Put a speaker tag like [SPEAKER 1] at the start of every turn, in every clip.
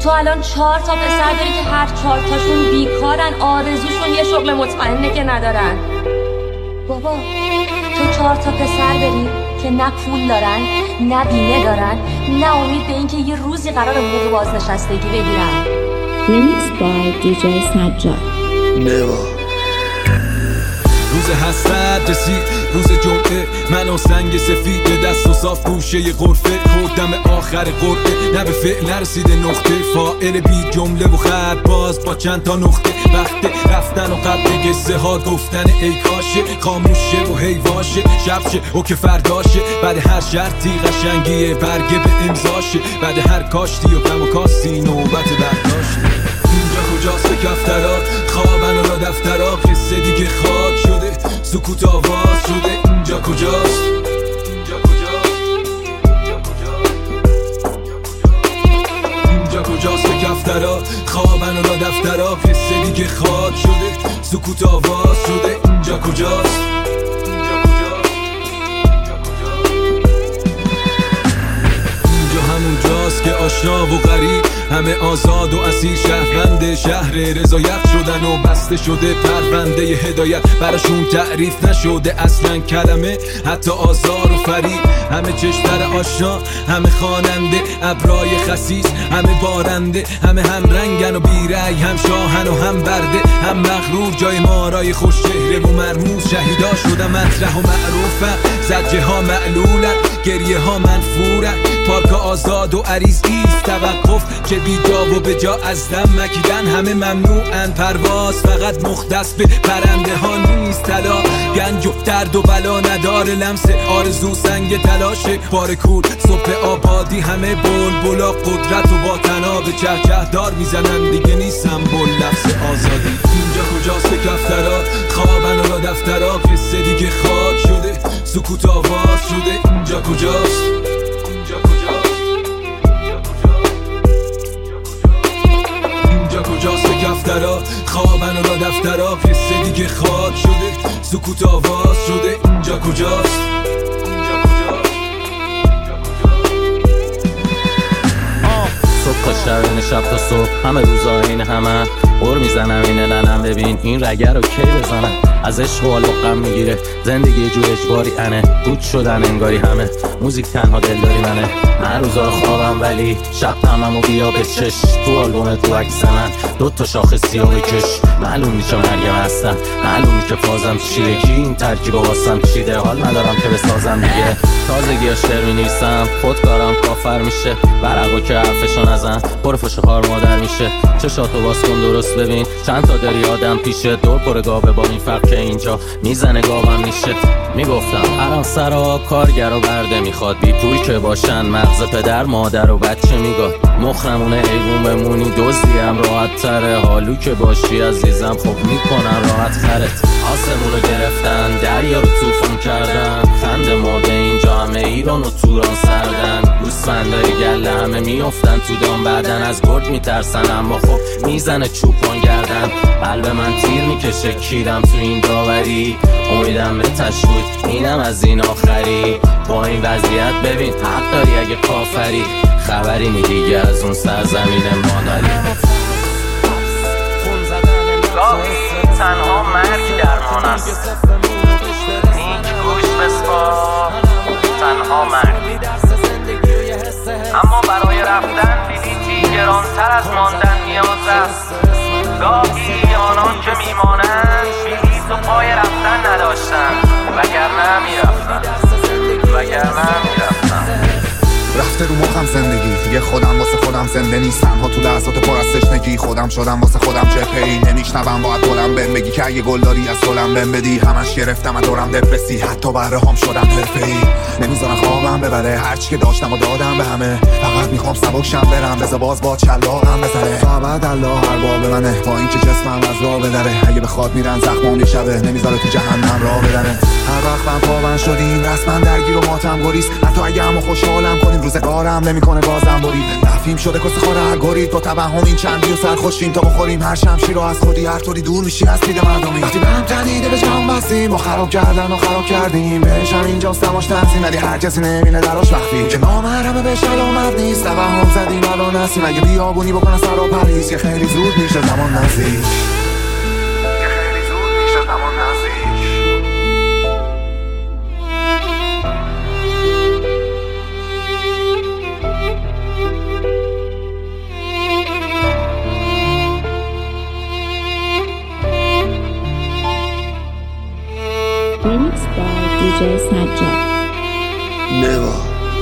[SPEAKER 1] تو الان 4 تا پسر داری که هر 4 تاشون بیکارن، آرزوشون یه شغل مطمئنه که ندارن. بابا تو 4 تا پسر داری که نه پول دارن، نه بیمه دارن، نه امید به این که یه روزی قرار حقوق بازنشستگی بگیرن.
[SPEAKER 2] Remixed by DJ سجاد.
[SPEAKER 3] روز حسرت رسید، روز جمعه، من و سنگ سفید دست و صاف گوشه غرفه، خوردم آخر قرعه، نه به فعل نرسیده نقطه، فاعل بی جمله و خط باز با چند تا نقطه، وقت رفتن و قبل قصه ها گفتن ای کاشه، خاموشه و هیواشه، شبشه و که فرداشه، بعد هر شرطی قشنگیه برگه به امضاشه، بعد هر کاشتی و غم و کاستی نوبت برداشته. اینجا کجاست به کفترات، خوابن و را دفترات، قصه دیگه خاک شده، سکوت آواز شده. اینجا کجاست، اینجا کجاست به کفترات، خوابن و را دفترات، قصه دیگه خاک شده، سکوت آواز شده. اینجا کجاست، همون جاست که آشنا و غریب، همه آزاد و اسیر، شهروند شهر رضایت شدن و بسته شده پرونده هدایت، براشون تعریف نشده اصلا کلمه، حتی آزار و فریب، همه چشتر آشنا، همه خواننده، ابرای خسیس، همه بارنده، همه هم رنگن و بیرای، هم شاهن و هم برده، هم مغرور، جای مارای خوش چهره و مرموز، شهیدا شدن مطرح و معروفن، زجه ها معلولن، گریه ها منفورن، پارک آزاد و عریض ایست، توقف چه بی جا و به جا از دم مکیدن، همه ممنوعن، پرواز فقط مختص به پرنده ها نیست، طلا گنج و درد و بلا نداره، لمس آرزو سنگ تلاشه، بار کور صبح آبادی، همه بلبلا قدرت و با تناب چهچه دار میزنن، دیگه نیست سمبل لفظ آزادی. اینجا کجاست به کفترات، خوابن و را دفترات، قصه دیگه خاک شده، سکوت آواز شده. اینجا کجاست، کجاست به کفترات، خوابن و را دفترات، قصه دیگه خاک شده، سکوت آواز شده. اینجا کجاست،
[SPEAKER 4] صبح تا شب این شب تا صبح، همه روزا این همه قر میزنم اینه ننم، ببین این رگه رو کی بزنم، از عشق و غم میگیره زندگی یه جور اجباری انه، بود شدن انگاری همه موزیک تنها دلداری منه، من روزا رو خوابم ولی شب تمام و بیا به چش، تو آلبوم تو عکس من 2 تا شاخه سیاه بکش، معلوم نیست چه مرگم هستم، معلوم نیست که فازم چیه، کی این ترکیب واسم چیده، حال ندارم که بسازم دیگه، تازگی ها شعر می‌نویسم، خودکارم کافر میشه، برقو که حرفشو نزن پرفش خار مادر میشه، چشاتو باز کن درست ببین چند تا داری آدم پیشه، دور پر گاوه با این فرق که اینجا میزنه گاوم میشه، میگفتم هر آن سرا کارگر و برده میخواد، بی پول که باشن مغز پدر مادر و بچه میگاد، مخرمونه حیوون بمونی دزدیم راحت تره، حالو که باشی عزیزم خب میکنن راحت خرت، آسمونو گرفتن دریا رو طوفان کردن، خنده مرده اینجا همه ایران و توران سردن، گوسفندای گله همه میافتن تو دام، بعدن از گرد میترسن اما خب میزنه چوپان گردن، قلب من تیر میکشه کیرم تو این داوری، امیدم به تشوید اینم از این آخری، با این وضعیت ببین حق داری اگه کافری، خبری نی دیگه از اون سرزمین مادری، گاهی تنها مرگ درمان است، نیک گوش بسپار تنها مرگ، اما برای رفتن بلیطی گرانتر از ماندن نیاز است، گاهی آنان که میمانند بلیط و پای رفتن نداشتند، وگرنه میرفتن
[SPEAKER 5] رفته رو مخم زندگی دیگه، خودم واسه خودم زنده نیستم، ها تو لحظات پر از تشنگی، خودم شدم واسه خودم جپه‌ای، نمیشنوم باید بلم بهم بگی که اگه گل داری از گلم بهم بدی، همش گرفتم از دورم دپرسی، حتی بره هم شدم حرفه‌ای، نمیذارن خوابم ببره، هرچی که داشتم و دادم به همه، فقط میخوام سبکشم برم، بذار باز با چلاقم بزنه، تا ابد الله هر باب منه، با اینکه جسمم از راه بدره، اگه بخواد میرن زخمام میشوه، نمیذاره تو جهنم راه بدره، هر وقت من پاون شدیم رسما درگیر و ماتم گریز، حتی اگه همو خوشحالم کنیم روزگارم نمیکنه بازم برید، نفیم شده شده کسی خوره هر گوری تو توهم این چندی و سرخوشیم تا بخوریم هر شمشیر رو از خودی هر طوری دور میشی از دید مردمی وقتی به هم تنیده به جام بستیم با خراب کردن و خراب کردیم بهش هم اینجا سماش تنسیم ولی هر کسی نمینه دراش وقتی که نامحرمه به شلامت نیست توهم زدیم الان هستیم اگه بیابونی بکنه سر و پریز که خیلی زود میشه زمان نزدیک
[SPEAKER 2] Remixed by DJ Sajjad.
[SPEAKER 5] Never.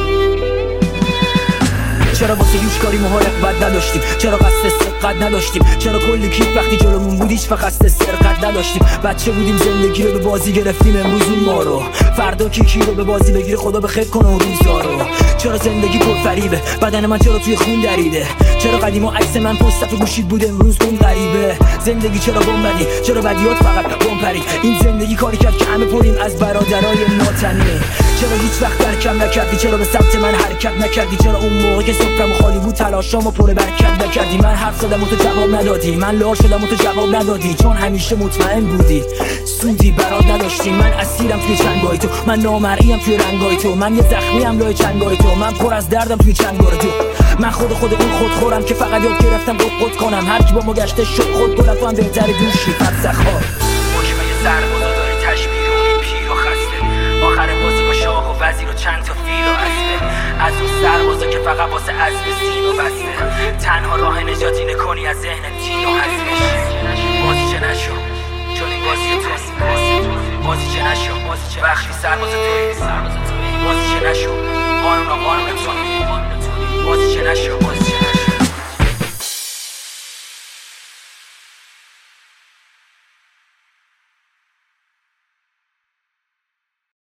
[SPEAKER 6] چرا واسه هیچ کاری مهارت بد نداشتیم چرا قصد سرقت نداشتیم چرا کلی کیف وقتی جلومون بود هیچ قصد سرقت نداشتیم بچه بودیم زندگی رو به بازی گرفتیم امروز اون ما رو فردا کی رو به بازی بگیره خدا به خیر کنه اون روزا رو چرا زندگی پرفریبه بدن من چرا توی خون دریده چرا قدیما عکس من پشت صف گوشید بود امروز اون غریبه زندگی چرا بمبدی چرا بدیات فقط بمپری این زندگی کاری کرد که همه پریم از برادرای ناتنی چرا هیچ وقت درکم نکردی چرا به سمت من حرکت نکردی چرا اون موقع که سفرم خالی بود تلاشامو پر برکت نکردی من حرف زدم و تو جواب ندادی من لال شدم و تو جواب ندادی چون همیشه مطمئن بودی سودی برات نداشتی من اسیرم توی چنگای تو من نامرئیم توی رنگای تو من یه زخمیم لای چنگای تو من پر از دردم توی چنگای تو من خود اون خودخورم که فقط یاد گرفتم قد کنم هر کی با ما گشته شد خود گلم تو هم بهتری دوشی فلسخوار
[SPEAKER 7] حکمه سربازا داری تشبیه اونی پیر و خسته آخر بازی با شاه و وزیر و چند تا فیل و اسبه از اون سربازا که فقط واسه اسب سین و بسته تنها راه نجاتی نکنی از ذهن دین و حزمش بازی چه نشو چون این بازی توست بازی چه نشو وقتی سرباز توی بازی چه نشو قانون توی بازی چه نشو